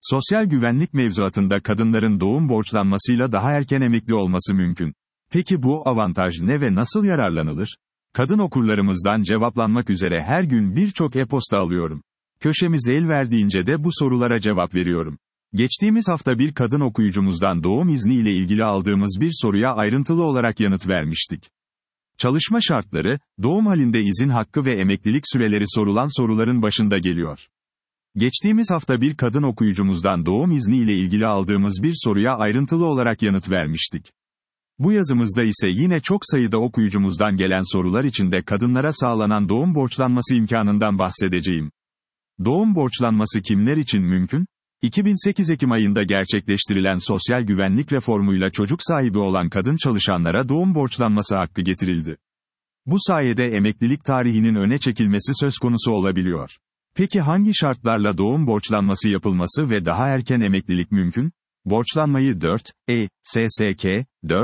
Sosyal güvenlik mevzuatında kadınların doğum borçlanmasıyla daha erken emekli olması mümkün. Peki bu avantaj ne ve nasıl yararlanılır? Kadın okurlarımızdan cevaplanmak üzere her gün birçok e-posta alıyorum. Köşemiz el verdiğince de bu sorulara cevap veriyorum. Geçtiğimiz hafta bir kadın okuyucumuzdan doğum izni ile ilgili aldığımız bir soruya ayrıntılı olarak yanıt vermiştik. Çalışma şartları, doğum halinde izin hakkı ve emeklilik süreleri sorulan soruların başında geliyor. Geçtiğimiz hafta bir kadın okuyucumuzdan doğum izni ile ilgili aldığımız bir soruya ayrıntılı olarak yanıt vermiştik. Bu yazımızda ise yine çok sayıda okuyucumuzdan gelen sorular içinde kadınlara sağlanan doğum borçlanması imkanından bahsedeceğim. Doğum borçlanması kimler için mümkün? 2008 Ekim ayında gerçekleştirilen sosyal güvenlik reformuyla çocuk sahibi olan kadın çalışanlara doğum borçlanması hakkı getirildi. Bu sayede emeklilik tarihinin öne çekilmesi söz konusu olabiliyor. Peki hangi şartlarla doğum borçlanması yapılması ve daha erken emeklilik mümkün? Borçlanmayı 4E, SSK,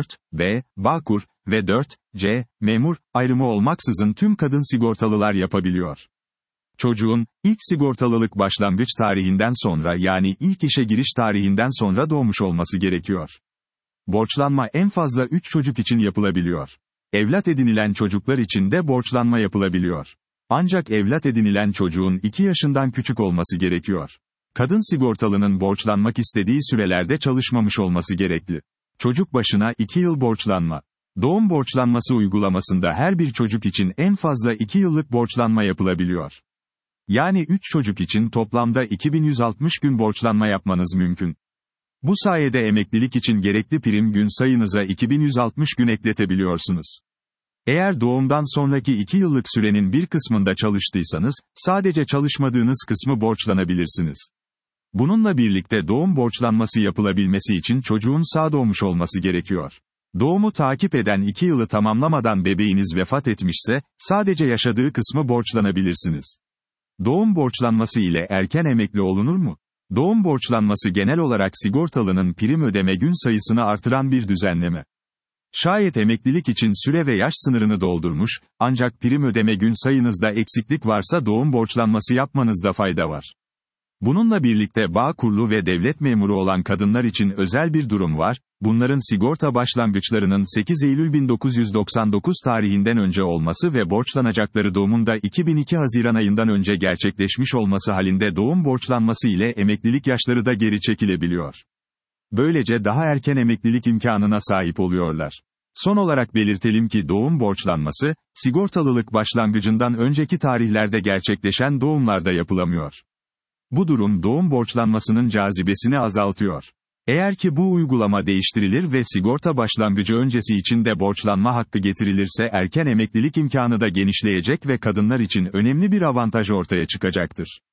4B, Bağkur ve 4C, memur ayrımı olmaksızın tüm kadın sigortalılar yapabiliyor. Çocuğun, ilk sigortalılık başlangıç tarihinden sonra yani ilk işe giriş tarihinden sonra doğmuş olması gerekiyor. Borçlanma en fazla 3 çocuk için yapılabiliyor. Evlat edinilen çocuklar için de borçlanma yapılabiliyor. Ancak evlat edinilen çocuğun 2 yaşından küçük olması gerekiyor. Kadın sigortalının borçlanmak istediği sürelerde çalışmamış olması gerekli. Çocuk başına 2 yıl borçlanma. Doğum borçlanması uygulamasında her bir çocuk için en fazla 2 yıllık borçlanma yapılabiliyor. Yani 3 çocuk için toplamda 2160 gün borçlanma yapmanız mümkün. Bu sayede emeklilik için gerekli prim gün sayınıza 2160 gün ekletebiliyorsunuz. Eğer doğumdan sonraki 2 yıllık sürenin bir kısmında çalıştıysanız, sadece çalışmadığınız kısmı borçlanabilirsiniz. Bununla birlikte doğum borçlanması yapılabilmesi için çocuğun sağ doğmuş olması gerekiyor. Doğumu takip eden 2 yılı tamamlamadan bebeğiniz vefat etmişse, sadece yaşadığı kısmı borçlanabilirsiniz. Doğum borçlanması ile erken emekli olunur mu? Doğum borçlanması genel olarak sigortalının prim ödeme gün sayısını artıran bir düzenleme. Şayet emeklilik için süre ve yaş sınırını doldurmuş, ancak prim ödeme gün sayınızda eksiklik varsa doğum borçlanması yapmanızda fayda var. Bununla birlikte Bağkurlu ve devlet memuru olan kadınlar için özel bir durum var, bunların sigorta başlangıçlarının 8 Eylül 1999 tarihinden önce olması ve borçlanacakları doğumun da 2002 Haziran ayından önce gerçekleşmiş olması halinde doğum borçlanması ile emeklilik yaşları da geri çekilebiliyor. Böylece daha erken emeklilik imkanına sahip oluyorlar. Son olarak belirtelim ki doğum borçlanması, sigortalılık başlangıcından önceki tarihlerde gerçekleşen doğumlarda yapılamıyor. Bu durum doğum borçlanmasının cazibesini azaltıyor. Eğer ki bu uygulama değiştirilir ve sigorta başlangıcı öncesi için de borçlanma hakkı getirilirse erken emeklilik imkanı da genişleyecek ve kadınlar için önemli bir avantaj ortaya çıkacaktır.